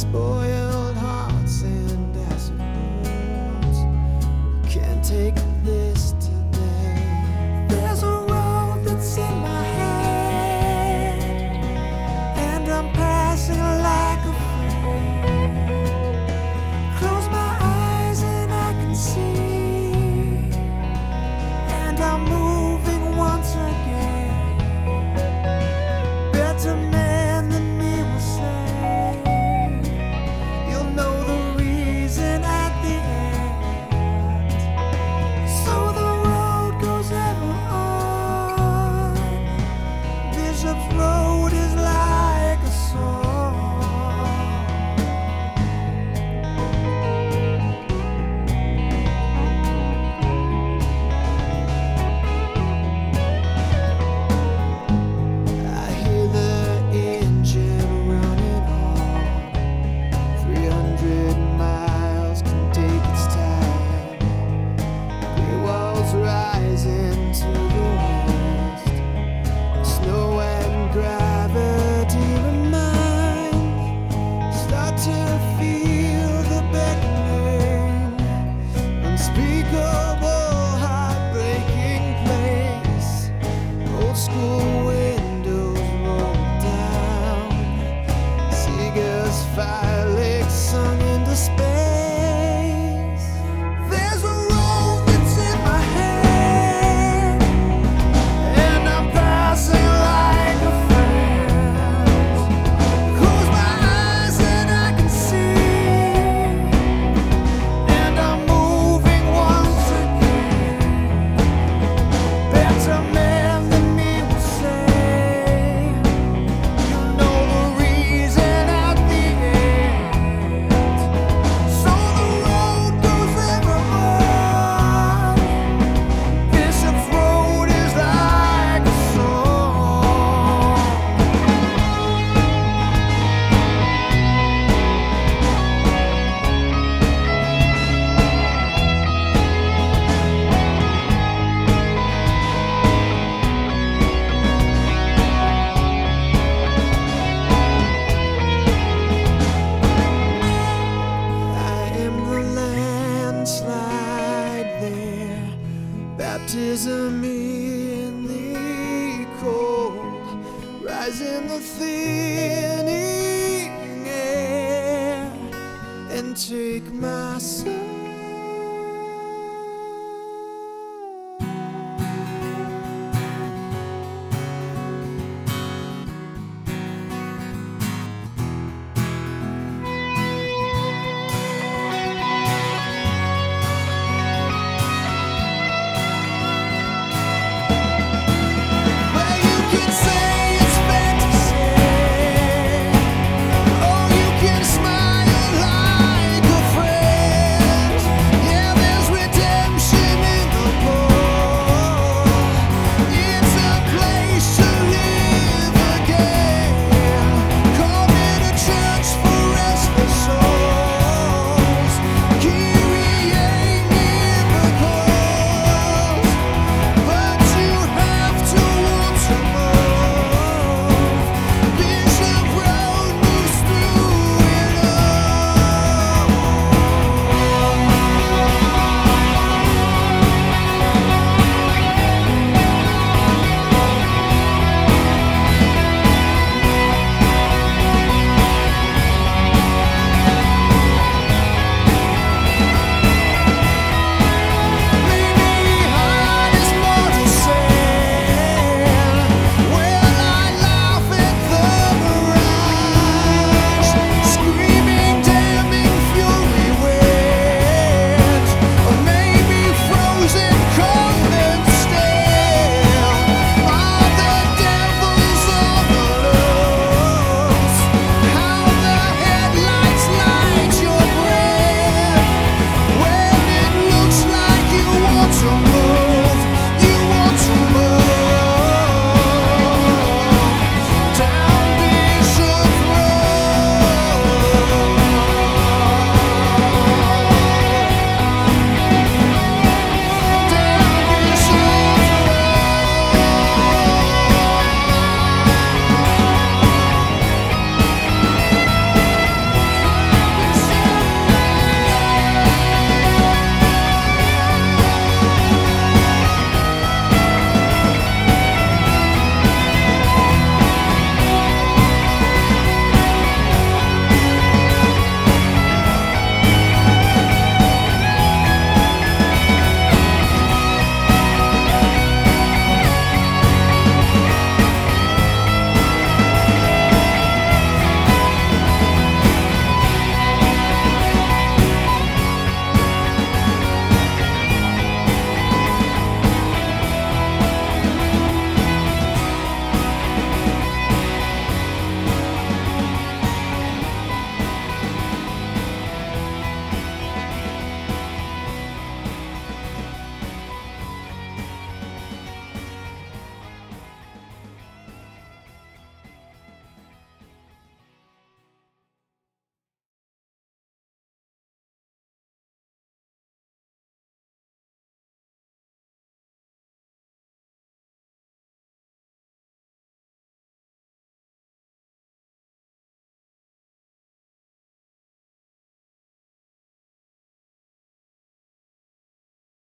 Spoiled hearts and desert moons can't take this today. There's a road that's in my head, and I'm passing like a friend. Close my eyes and I can see, and I'm moving once again. Better man than me will say, you'll know the reason at the end. So the road goes ever on. Bishop's Road is like a song. I hear the engine running on. 300 miles can take its time. Grey walls rising to the west. Snow and gravity remind. Start to feel the beckoning. Unspeakable, heartbreaking place. Old school windows roll down. Seagull's fire lakes sung into space. There's a road that's in my head, and I'm passing like a friend. Close my eyes and I can see, and I'm moving once again. Better man than me will say, you know the reason at the end. So the road goes ever on. Bishop's Road is like a song. I am the landslide there, baptism in the cold, rise in the thinning air, and take my soul.